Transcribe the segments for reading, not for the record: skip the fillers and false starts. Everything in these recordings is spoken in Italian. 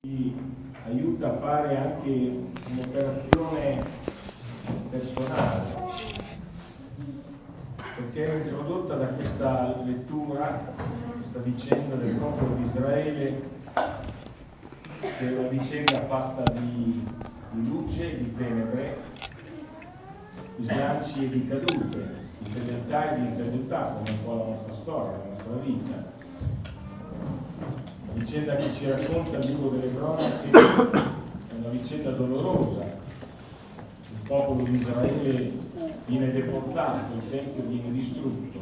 Ci aiuta a fare anche un'operazione personale, perché è introdotta da questa lettura, questa vicenda del popolo di Israele, che è una vicenda fatta di luce e di tenebre, di slanci e di cadute, di fedeltà e di incredulità, come un po' la nostra storia, la nostra vita. La vicenda che ci racconta il libro delle cronache è una vicenda dolorosa. Il popolo di Israele viene deportato, il Tempio viene distrutto.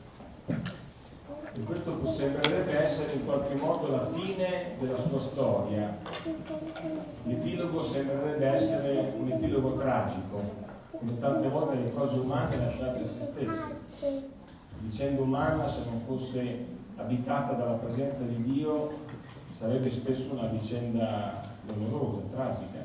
E questo sembrerebbe essere in qualche modo la fine della sua storia. L'epilogo sembrerebbe essere un epilogo tragico, come tante volte le cose umane lasciate a se stesse. Vicenda umana, se non fosse abitata dalla presenza di Dio, sarebbe spesso una vicenda dolorosa, tragica.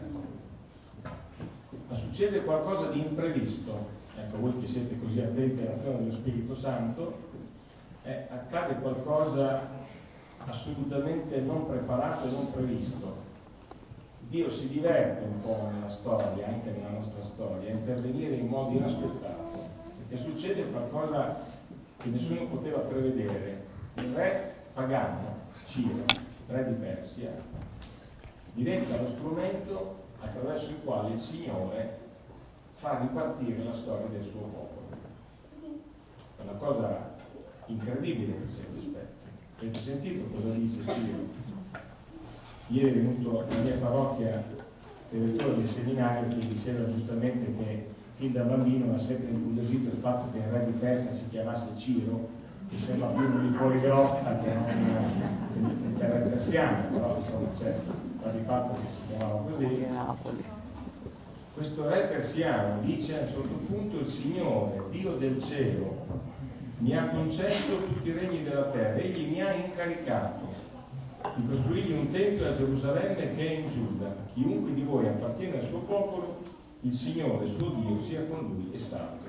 Ma succede qualcosa di imprevisto. Ecco, voi che siete così attenti all'azione dello Spirito Santo, accade qualcosa assolutamente non preparato e non previsto. Dio si diverte un po' nella storia, anche nella nostra storia, a intervenire in modo inaspettato, perché succede qualcosa che nessuno poteva prevedere. Il re pagano, Ciro, re di Persia, diventa lo strumento attraverso il quale il Signore fa ripartire la storia del suo popolo. È una cosa incredibile per certi aspetti. Avete sentito cosa dice Ciro? Ieri è venuto nella mia parrocchia il direttore del seminario che diceva giustamente che fin da bambino ha sempre incuriosito il fatto che il re di Persia si chiamasse Ciro, che sembra più un fuorigrotta che non un re persiano, però insomma c'è di fatto che si chiamava così. Questo re persiano dice a un certo punto: il Signore, Dio del cielo, mi ha concesso tutti i regni della terra, egli mi ha incaricato di costruirgli un tempio a Gerusalemme che è in Giuda. Chiunque di voi appartiene al suo popolo, il Signore, suo Dio, sia con lui e salve.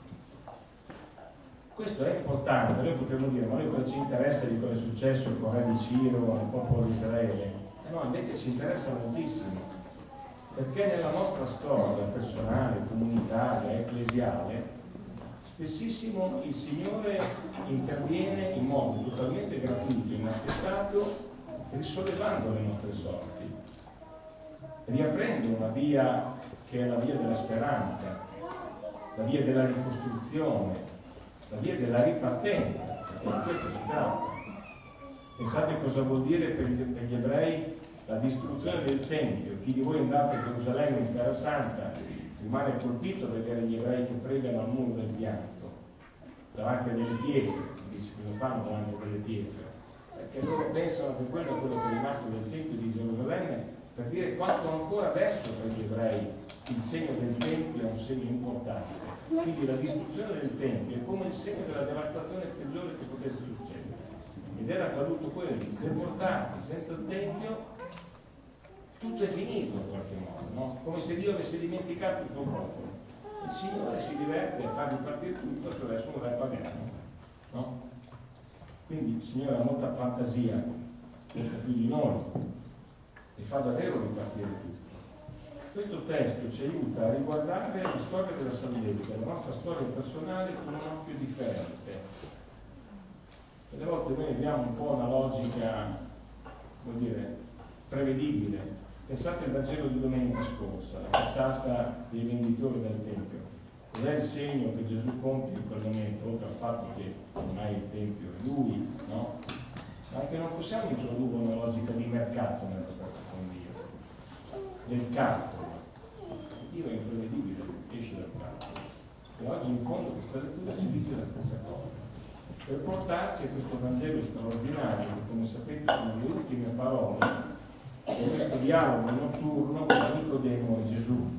Questo è importante. Noi potremmo dire: ma noi cosa ci interessa di cosa è successo con il re di Ciro, al popolo di Israele? No, invece ci interessa moltissimo, perché nella nostra storia personale, comunitaria, ecclesiale, spessissimo il Signore interviene in modo totalmente gratuito, inaspettato, risollevando le nostre sorti, riaprendo una via che è la via della speranza, la via della ricostruzione, la via della ripartenza, perché di questo si tratta. Pensate cosa vuol dire per gli ebrei la distruzione del Tempio. Chi di voi è andato a Gerusalemme in Terra Santa rimane colpito a vedere gli ebrei che pregano al muro del pianto, davanti a delle pietre. Dice: cosa fanno davanti a delle pietre? Perché loro pensano che quello è quello che è rimasto del Tempio di Gerusalemme, per dire quanto ancora adesso per gli ebrei il segno del Tempio è un segno importante. Quindi la distruzione del Tempio è come il segno della devastazione peggiore che potesse succedere. Ed era accaduto quello: deportati senza il Tempio, tutto è finito in qualche modo, no? Come se Dio avesse dimenticato il suo popolo. Il Signore si diverte a far ripartire tutto attraverso un re pagano, no? Quindi il Signore ha molta fantasia, molto più di noi, e fa davvero ripartire tutto. Questo testo ci aiuta a riguardare la storia della salvezza, la nostra storia personale, con un occhio differente. Delle volte noi abbiamo un po' una logica, vuol dire, prevedibile. Pensate al Vangelo di domenica scorsa, la cacciata dei venditori del Tempio. Cos'è il segno che Gesù compie in quel momento, oltre al fatto che ormai il Tempio è Lui, no? Ma anche non possiamo introdurre una logica di mercato nel rapporto con Dio, del calcolo. Dio è imprevedibile, esce dal calcolo. E oggi in fondo questa lettura ci dice la stessa cosa, per portarci a questo Vangelo straordinario, che come sapete sono le ultime parole di questo dialogo notturno tra Nicodemo e Gesù.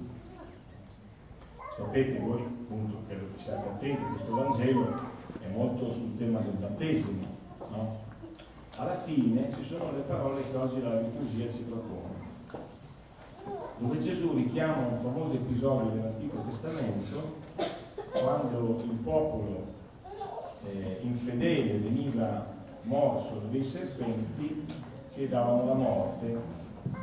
Sapete voi appunto che siate attenti, questo Vangelo è molto sul tema del battesimo, no? Alla fine ci sono le parole che oggi la liturgia ci propone, dove Gesù richiama un famoso episodio dell'Antico Testamento, quando il popolo infedele veniva morso da dei serpenti che davano la morte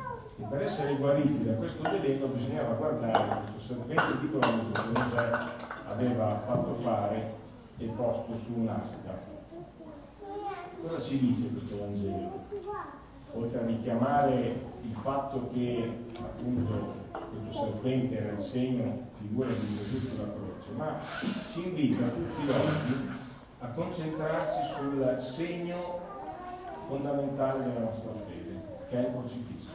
essere guariti da questo veleno bisognava guardare questo serpente di bronzo che Mosè aveva fatto fare e posto su un'asta. Cosa ci dice questo Vangelo? Oltre a richiamare il fatto che appunto questo serpente era il segno, figura di Gesù sulla croce, ma ci invita tutti oggi a concentrarci sul segno fondamentale della nostra fede, che è il crocifisso.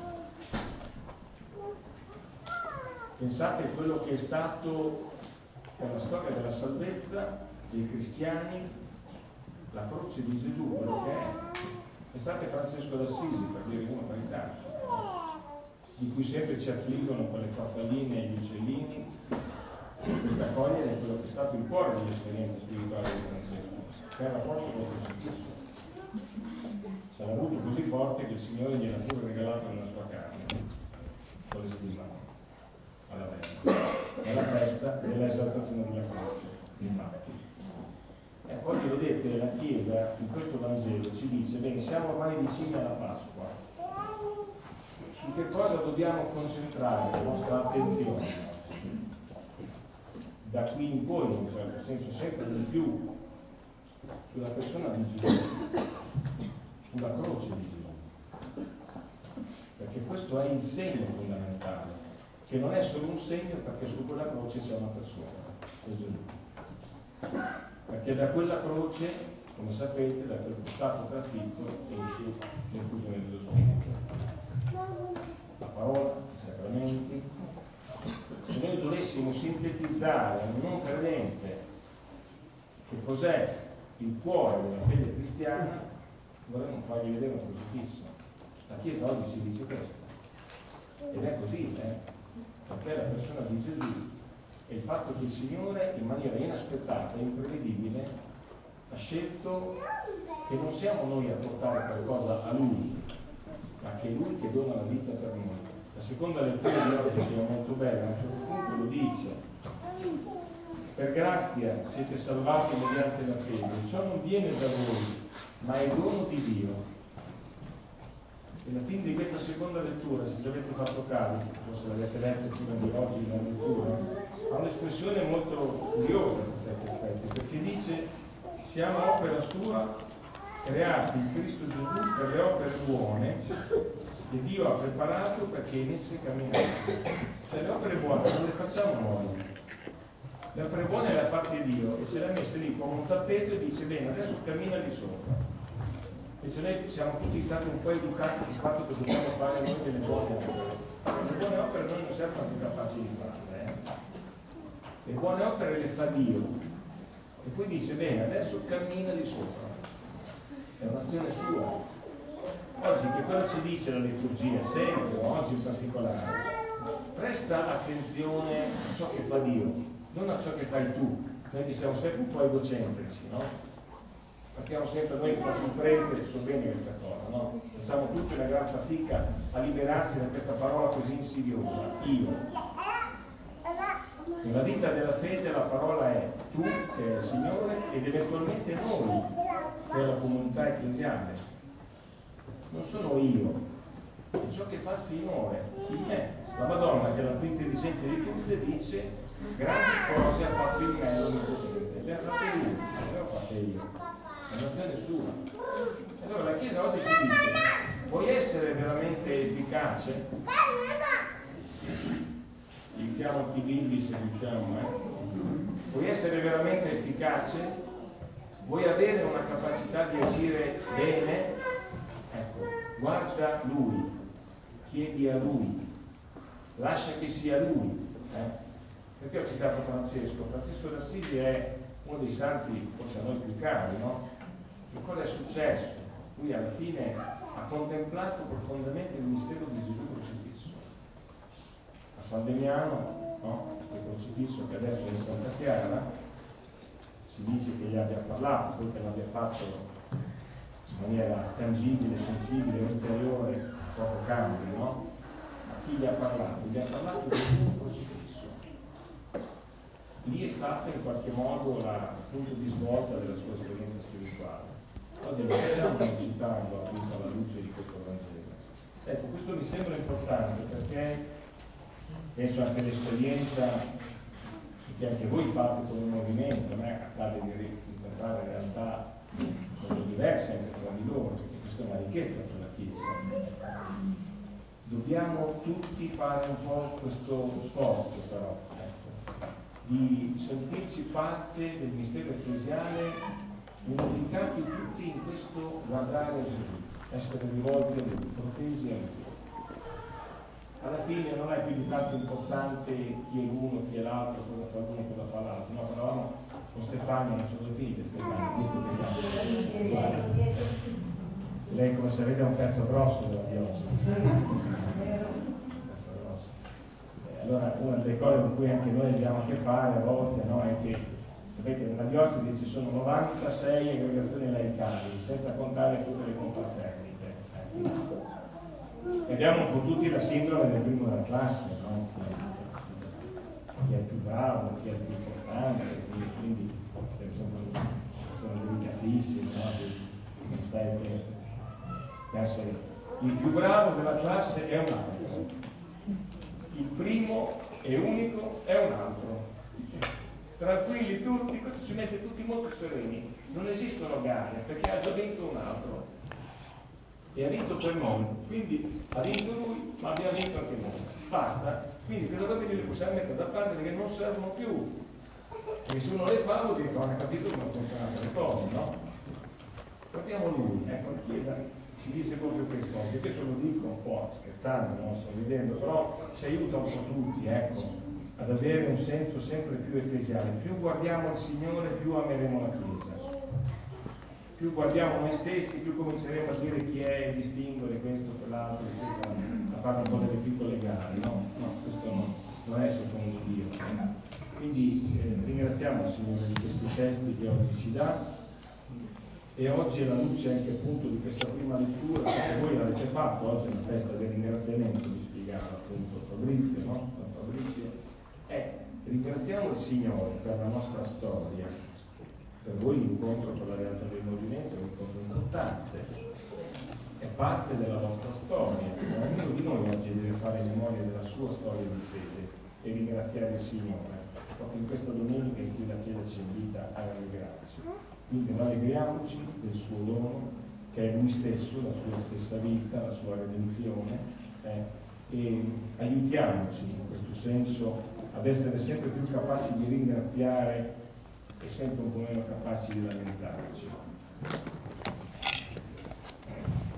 Pensate a quello che è stato per la storia della salvezza dei cristiani la croce di Gesù, quello che è. Pensate a Francesco d'Assisi, per dire uno per i tanti, di cui sempre ci affliggono quelle farfalline e gli uccellini, per cogliere quello che è stato il cuore dell'esperienza spirituale di Francesco, che era proprio il crocifisso. Se l'ha avuto così forte che il Signore gliel'ha pure regalato nella sua carne, con le stima alla festa dell'esaltazione della croce, infatti. E poi vedete, la Chiesa in questo Vangelo ci dice, bene, siamo ormai vicini alla Pasqua, su che cosa dobbiamo concentrare la nostra attenzione? Da qui in poi, in un certo senso, sempre di più, sulla persona di Gesù, sulla croce di Gesù. Perché questo è il segno fondamentale, che non è solo un segno perché su quella croce c'è una persona, c'è Gesù. Perché da quella croce, come sapete, da quel stato trafitto esce l'infusione dello Spirito. La parola, i sacramenti. Se noi dovessimo sintetizzare a un non credente che cos'è il cuore della fede cristiana, vorremmo fargli vedere un crocifisso. La Chiesa oggi ci dice questo. Ed è così, perché la persona di Gesù è il fatto che il Signore in maniera inaspettata e imprevedibile ha scelto che non siamo noi a portare qualcosa a Lui, ma che è Lui che dona la vita per noi. La seconda lettura di oggi, che è molto bella, a un certo punto lo dice: per grazia siete salvati mediante la fede, ciò non viene da voi, ma è dono di Dio. E la fine di questa seconda lettura, se ci avete fatto caso, non so se l'avete letto prima di oggi la lettura, ha un'espressione molto curiosa per certi aspetti, perché dice: siamo opera sua, creati in Cristo Gesù per le opere buone che Dio ha preparato perché in esse camminiamo. Cioè le opere buone non le facciamo noi, le opere buone le ha fatte Dio e ce le ha messe lì come un tappeto e dice: bene, adesso cammina di sopra. E se noi siamo tutti stati un po' educati sul fatto che dobbiamo fare noi delle buone opere. Le buone opere noi non siamo tanto capaci di farle. Le buone opere le fa Dio. E poi dice: bene, adesso cammina di sopra. È un'azione sua. Oggi che cosa ci dice la liturgia? Sempre, oggi in particolare. Presta attenzione a ciò che fa Dio, non a ciò che fai tu. Noi che siamo sempre un po' egocentrici, no? Partiamo sempre noi che faccio il prete, so bene questa cosa, no? Facciamo tutti una gran fatica a liberarsi da questa parola così insidiosa, io. Nella vita della fede la parola è tu, che è il Signore, ed eventualmente noi, che è la comunità ecclesiale. Non sono io, è ciò che fa il Signore in me. La Madonna, che è la più intelligente di tutte, dice: grandi cose ha fatto in me l'Onnipotente. Le ha fatte Lui, non le ho fatte io. È un'azione sua. Allora la Chiesa oggi ci dice: vuoi essere veramente efficace? Invitiamo anche i bimbi se riusciamo, Vuoi essere veramente efficace? Vuoi avere una capacità di agire bene? Ecco, guarda Lui, chiedi a Lui, lascia che sia Lui. Perché ho citato Francesco? Francesco d'Assisi è uno dei santi, forse a noi più cari, no? Che cosa è successo? Lui alla fine ha contemplato profondamente il mistero di Gesù crocifisso. A San Damiano, no? Il crocifisso che adesso è in Santa Chiara, si dice che gli abbia parlato, poi che l'abbia fatto in maniera tangibile, sensibile, interiore, poco cambio, no? A chi gli ha parlato? Gli ha parlato di un crocifisso. Lì è stato in qualche modo il punto di svolta della sua esperienza spirituale. Oggi non possiamo non citarlo appunto alla luce di questo Vangelo. Ecco, questo mi sembra importante perché penso anche all'esperienza che anche voi fate con il movimento, a me accade di incontrare realtà diverse anche tra di loro, questa è una ricchezza per la Chiesa. Dobbiamo tutti fare un po' questo sforzo però, ecco, di sentirci parte del mistero ecclesiale, unificati tutti in questo guardare a Gesù, essere rivolti a Lui, protesi a Lui. Alla fine non è più di tanto importante chi è l'uno, chi è l'altro, cosa fa l'uno, cosa fa l'altro. No, parlavamo con Stefania, non sono finite Stefania, lei come sapete è un pezzo grosso della diocesi. Allora una delle cose con cui anche noi abbiamo a che fare a volte, no, è che sapete nella diocesi ci sono 96 aggregazioni laicali, senza contare tutte le confraternite. E abbiamo un po' tutti la sindrome del primo della classe, no? Chi è il più bravo, chi è il più importante, quindi sono delicatissimi, no? Non stai attento. Il più bravo della classe è un altro, il primo e unico è un altro. Tranquilli tutti, ci mette tutti molto sereni, non esistono gare perché ha già vinto un altro. E ha vinto per noi, quindi ha vinto lui, ma abbiamo vinto anche noi. Basta, quindi quelle robe le possiamo mettere da parte perché non servono più. E se uno le fa vuol dire che non ha capito come funzionano le cose, no? Guardiamo lui, ecco, la Chiesa ci dice proprio questo, oggi questo lo dico un po' scherzando, no? Sto ridendo, però ci aiuta un po' tutti, ecco, ad avere un senso sempre più ecclesiale. Più guardiamo il Signore, più ameremo la Chiesa. Più guardiamo noi stessi, più cominceremo a dire chi è, distinguere questo, quell'altro, eccetera, a fare un po' delle piccole gare, no? No, questo non è secondo Dio. Quindi ringraziamo il Signore di questi testi che oggi ci dà, e oggi alla luce anche appunto di questa prima lettura che voi avete fatto, oggi è una festa del ringraziamento, vi spiegava appunto Fabrizio, no? Fabrizio. Ringraziamo il Signore per la nostra storia. Per voi l'incontro con la realtà del movimento è un incontro importante, è parte della vostra storia. Ognuno di noi oggi deve fare memoria della sua storia di fede e ringraziare il Signore, proprio in questa domenica in cui la Chiesa ci invita a rallegrarci. Quindi rallegriamoci del suo dono, che è Lui stesso, la sua stessa vita, la sua redenzione, e aiutiamoci in questo senso ad essere sempre più capaci di ringraziare e sempre un po' meno capaci di lamentarci.